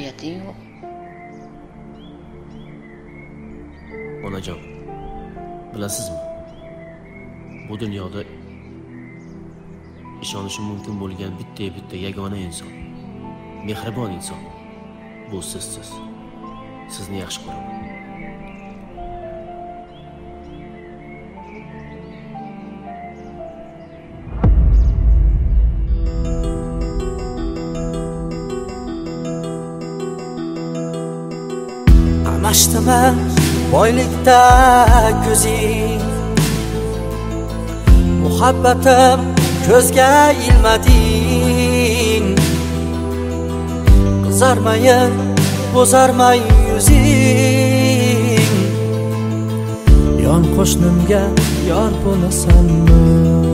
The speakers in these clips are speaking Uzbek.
tarbiyatning yo'q. Onajon, bilasizmi? Bu dunyoda ishonishim mumkin bo'lgan bitta yagona inson, mehribon inson bu sizsiz. Sizni yaxshi ko'raman. Qamashdimi boylikda ko'zing, muhabbatim ko'zga ilmading. Qizarmayin, bo'zarmay yuzing, yon qo'shnimga yor bo'lasanmi?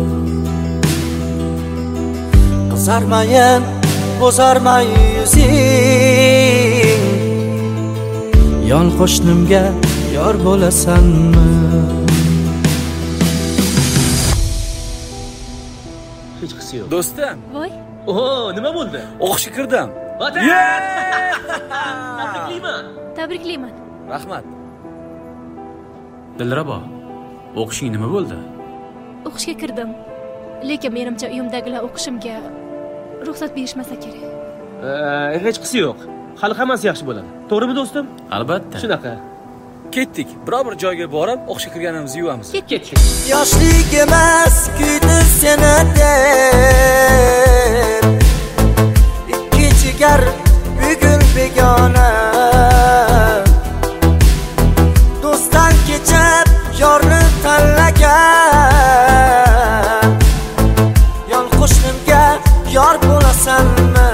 Qizarmayin, bo'zarmay yuzing, yon qo'shnimga yor bo'lasanmi? Hech qisi yo'q. Do'stim. Voy. Oho, nima bo'ldi? O'qishga kirdim. Tabriklayman. Rahmat. Dilrabo, o'qishing nima bo'ldi? O'qishga kirdim. Lekin menimcha uyimdagilar o'qishimga ruxsat berishmasa kerak. Hech qisi yo'q. Hali hammasi yaxshi bo'ladi. To'g'rimi do'stim? Albatta. Shunaqa. Ketdik. Biror bir joyga borib, o'qishga kirganimizni yuvamiz. Ketdik. Yoshligimiz kuydi seni deb, ikki jigar bugun begona. Do'stdan kechib yorni tanlagan, yon qo'shnimga yor bo'lasanmi?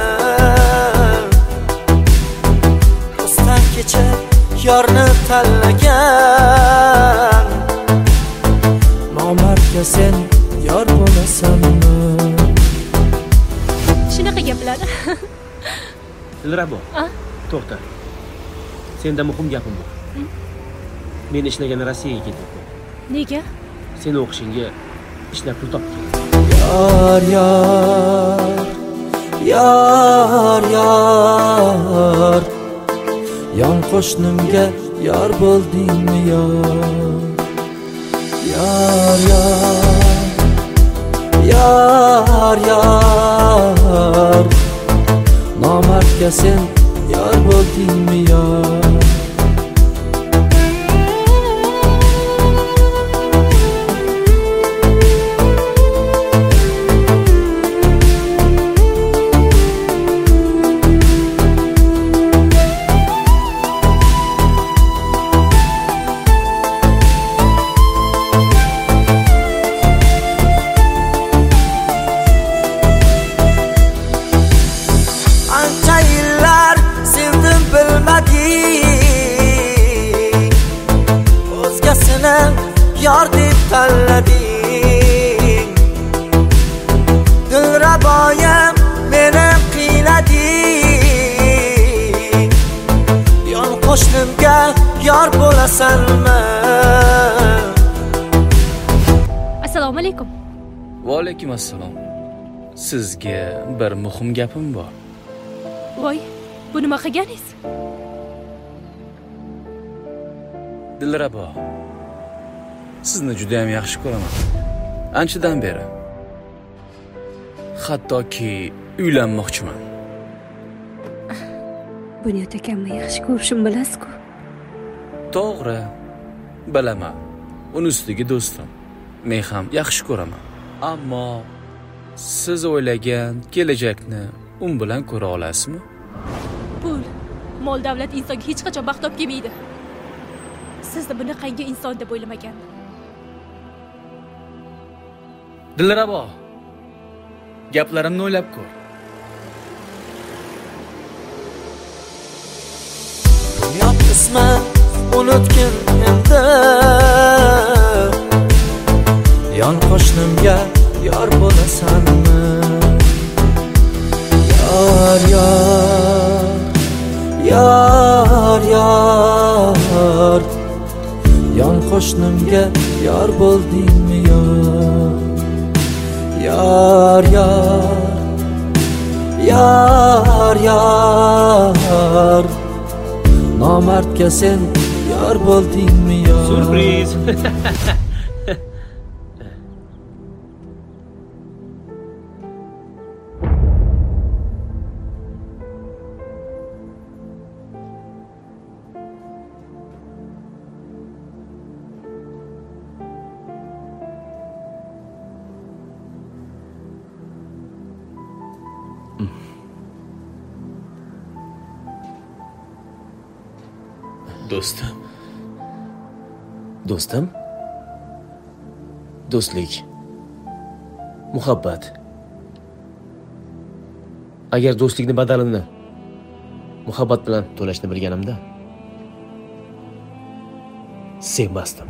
Do'stdan kechib yorni tanlagan, nomardga sen yor bo'lasanmi? Shunaqa gaplar. Dilrabo. To'xta. Senda muhim gapim bor. Men ishlagan Rossiyaga ketyapman. Nega? Seni o'qishingga ishlab pul topdim. Yor yor, yor yor, yon qo'shnimga yor bo'ldingmi yor? Yor yor, yor yor, nomardga sen yor bo'ldingmi yor? Yor deb tanlading, Dilraboyim meni qiylading, yon qo'shnimga yor bo'lasanmi? Assalomu alaykum. Va alaykum assalom. Sizga bir muhim gapim bor. Voy, bu nima qilganingiz? Dilrabo, sizni juda ham yaxshi ko'raman. Anchadan beri. Hattoki uylanmoqchiman. Bunyod akamni yaxshi ko'rishim bilasiz-ku. To'g'ri, bilaman. Uni ustiga do'stim. Men ham yaxshi ko'raman. Ammo siz o'ylagan kelajakni u bilan ko'ra olasizmi? Pul, mol davlat insonga hech qachon baxt olib kelmaydi. Sizni bunaqangi inson deb o'ylamagandim. Dilrabo, gaplarimni o'ylab ko'r. Yot ismi unutgin endi, yon qo'shnimga yor bo'lasanmi? Yor yor, yor yor, yon qo'shnimga yor bo'ldingmi yor? Yor yor, yor yor, nomardga sen yor bo'ldingmi yor? Surpriz. Do'stim. Do'stim? Do'stlik. Muhabbat. Agar do'stlikni badalini muhabbat bilan to'lashni bilganimda sevmasdim.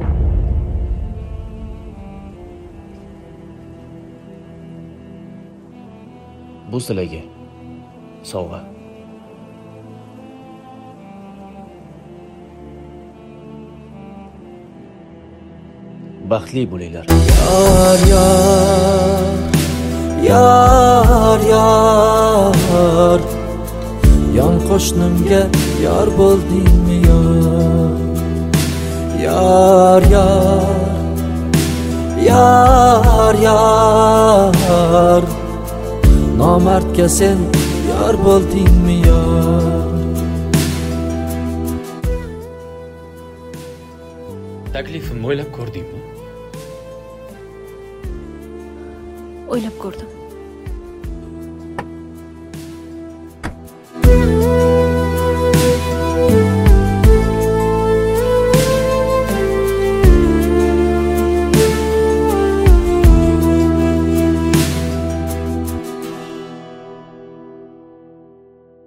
Bu sizlarga sovg'a. Baxtli bo'linglar. Yar yar yar yar yon qo'shnimga yor bo'ldingmi yor? Yar yar yar yar nomardga sen yor bo'ldingmi yor? Taklifimni o'ylab ko'rdingmi? O'ylab ko'rdim.